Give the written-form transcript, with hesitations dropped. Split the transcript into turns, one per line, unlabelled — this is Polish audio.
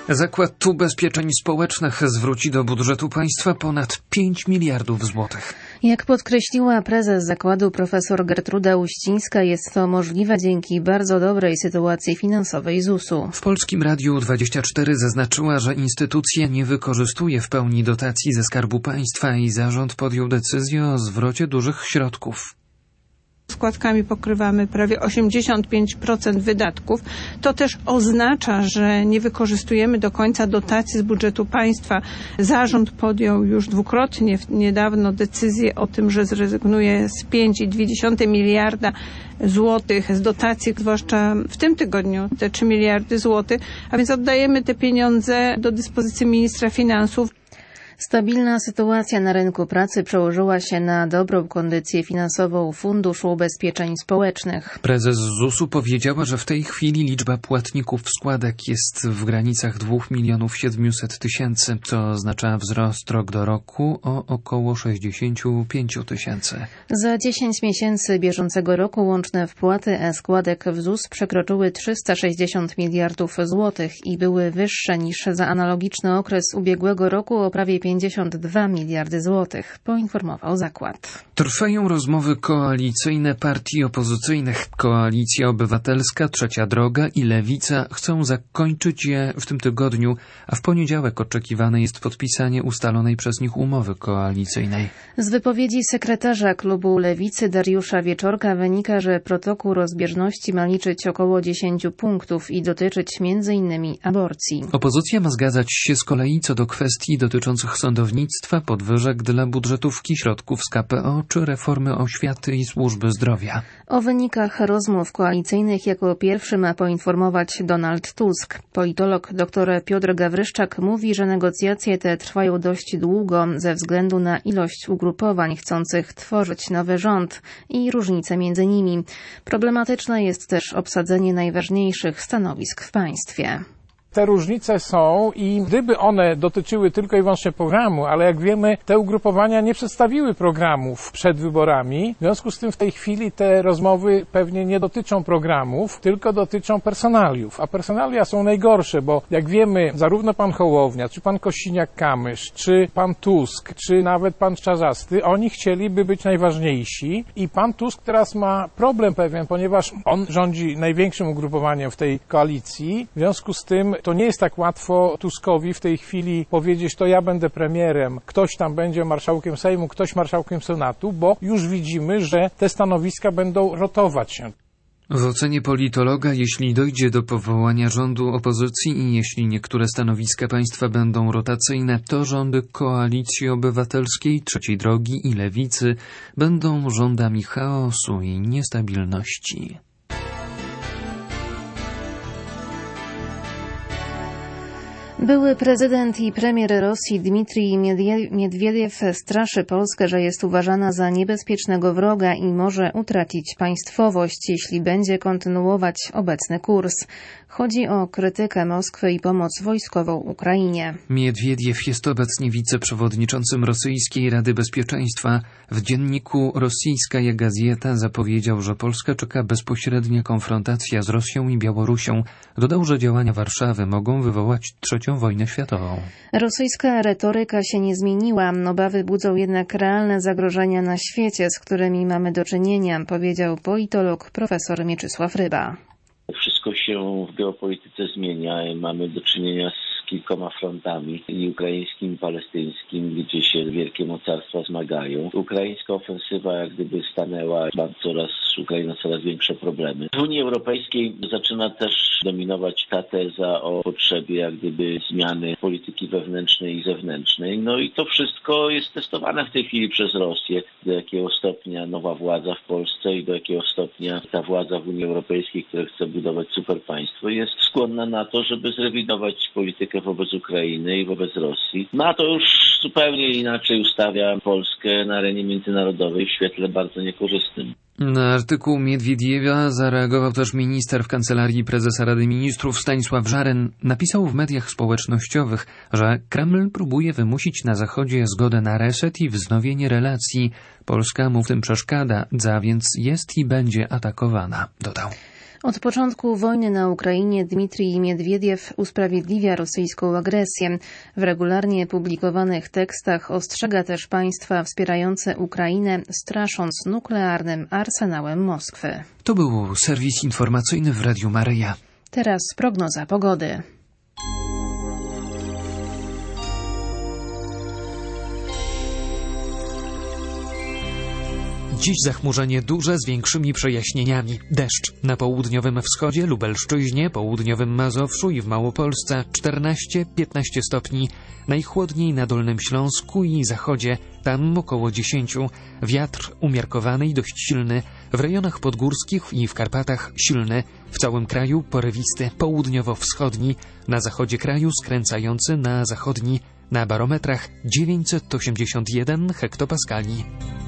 Zakład Ubezpieczeń Społecznych zwróci do budżetu państwa ponad 5 miliardów złotych.
Jak podkreśliła prezes zakładu profesor Gertruda Uścińska, jest to możliwe dzięki bardzo dobrej sytuacji finansowej ZUS-u.
W Polskim Radiu 24 zaznaczyła, że instytucja nie wykorzystuje w pełni dotacji ze Skarbu Państwa i zarząd podjął decyzję o zwrocie dużych środków.
Składkami pokrywamy prawie 85% wydatków. To też oznacza, że nie wykorzystujemy do końca dotacji z budżetu państwa. Zarząd podjął już dwukrotnie niedawno decyzję o tym, że zrezygnuje z 5,2 miliarda złotych z dotacji, zwłaszcza w tym tygodniu te 3 miliardy złotych, a więc oddajemy te pieniądze do dyspozycji ministra finansów.
Stabilna sytuacja na rynku pracy przełożyła się na dobrą kondycję finansową Funduszu Ubezpieczeń Społecznych.
Prezes ZUS-u powiedziała, że w tej chwili liczba płatników składek jest w granicach 2 700 000, co oznacza wzrost rok do roku o około 65 000.
Za 10 miesięcy bieżącego roku łączne wpłaty składek w ZUS przekroczyły 360 miliardów złotych i były wyższe niż za analogiczny okres ubiegłego roku o prawie 52 miliardy złotych, poinformował zakład.
Trwają rozmowy koalicyjne partii opozycyjnych. Koalicja Obywatelska, Trzecia Droga i Lewica chcą zakończyć je w tym tygodniu, a w poniedziałek oczekiwane jest podpisanie ustalonej przez nich umowy koalicyjnej.
Z wypowiedzi sekretarza klubu Lewicy Dariusza Wieczorka wynika, że protokół rozbieżności ma liczyć około 10 punktów i dotyczyć m.in. aborcji.
Opozycja ma zgadzać się z kolei co do kwestii dotyczących sądownictwa, podwyżek dla budżetówki, środków z KPO czy reformy oświaty i służby zdrowia.
O wynikach rozmów koalicyjnych jako pierwszy ma poinformować Donald Tusk. Politolog dr Piotr Gawryszczak mówi, że negocjacje te trwają dość długo ze względu na ilość ugrupowań chcących tworzyć nowy rząd i różnice między nimi. Problematyczne jest też obsadzenie najważniejszych stanowisk w państwie.
Te różnice są i gdyby one dotyczyły tylko i wyłącznie programu, ale jak wiemy, te ugrupowania nie przedstawiły programów przed wyborami. W związku z tym w tej chwili te rozmowy pewnie nie dotyczą programów, tylko dotyczą personaliów. A personalia są najgorsze, bo jak wiemy, zarówno pan Hołownia, czy pan Kosiniak-Kamysz, czy pan Tusk, czy nawet pan Czarzasty, oni chcieliby być najważniejsi i pan Tusk teraz ma problem pewien, ponieważ on rządzi największym ugrupowaniem w tej koalicji. W związku z tym to nie jest tak łatwo Tuskowi w tej chwili powiedzieć, to ja będę premierem, ktoś tam będzie marszałkiem Sejmu, ktoś marszałkiem Senatu, bo już widzimy, że te stanowiska będą rotować się.
W ocenie politologa, jeśli dojdzie do powołania rządu opozycji i jeśli niektóre stanowiska państwa będą rotacyjne, to rządy Koalicji Obywatelskiej, Trzeciej Drogi i Lewicy będą rządami chaosu i niestabilności.
Były prezydent i premier Rosji Dmitrij Miedwiediew straszy Polskę, że jest uważana za niebezpiecznego wroga i może utracić państwowość, jeśli będzie kontynuować obecny kurs. Chodzi o krytykę Moskwy i pomoc wojskową Ukrainie.
Miedwiediew jest obecnie wiceprzewodniczącym Rosyjskiej Rady Bezpieczeństwa. W dzienniku Rosyjska Gazeta zapowiedział, że Polskę czeka bezpośrednia konfrontacja z Rosją i Białorusią. Dodał, że działania Warszawy mogą wywołać trzecią wojnę światową.
Rosyjska retoryka się nie zmieniła. Obawy budzą jednak realne zagrożenia na świecie, z którymi mamy do czynienia, powiedział politolog profesor Mieczysław Ryba.
Wszystko się w geopolityce zmienia. Mamy do czynienia z kilkoma frontami, i ukraińskim, i palestyńskim, gdzie się wielkie mocarstwa zmagają. Ukraińska ofensywa jak gdyby stanęła, ma Ukraina coraz większe problemy. W Unii Europejskiej zaczyna też dominować ta teza o potrzebie jak gdyby zmiany polityki wewnętrznej i zewnętrznej. No i to wszystko jest testowane w tej chwili przez Rosję. Do jakiego stopnia nowa władza w Polsce i do jakiego stopnia ta władza w Unii Europejskiej, która chce budować superpaństwo, jest skłonna na to, żeby zrewidować politykę wobec Ukrainy i wobec Rosji. No a to już zupełnie inaczej ustawia Polskę na arenie międzynarodowej w świetle bardzo niekorzystnym.
Na artykuł Miedwiediewa zareagował też minister w Kancelarii Prezesa Rady Ministrów Stanisław Żaryn. Napisał w mediach społecznościowych, że Kreml próbuje wymusić na Zachodzie zgodę na reset i wznowienie relacji. Polska mu w tym przeszkadza, więc jest i będzie atakowana, dodał.
Od początku wojny na Ukrainie Dmitrij Miedwiediew usprawiedliwia rosyjską agresję. W regularnie publikowanych tekstach ostrzega też państwa wspierające Ukrainę, strasząc nuklearnym arsenałem Moskwy.
To był serwis informacyjny w Radiu Maryja.
Teraz prognoza pogody.
Dziś zachmurzenie duże z większymi przejaśnieniami. Deszcz na południowym wschodzie, Lubelszczyźnie, południowym Mazowszu i w Małopolsce 14-15 stopni. Najchłodniej na Dolnym Śląsku i zachodzie, tam około 10. Wiatr umiarkowany i dość silny. W rejonach podgórskich i w Karpatach silny. W całym kraju porywisty, południowo-wschodni. Na zachodzie kraju skręcający na zachodni. Na barometrach 981 hektopaskali.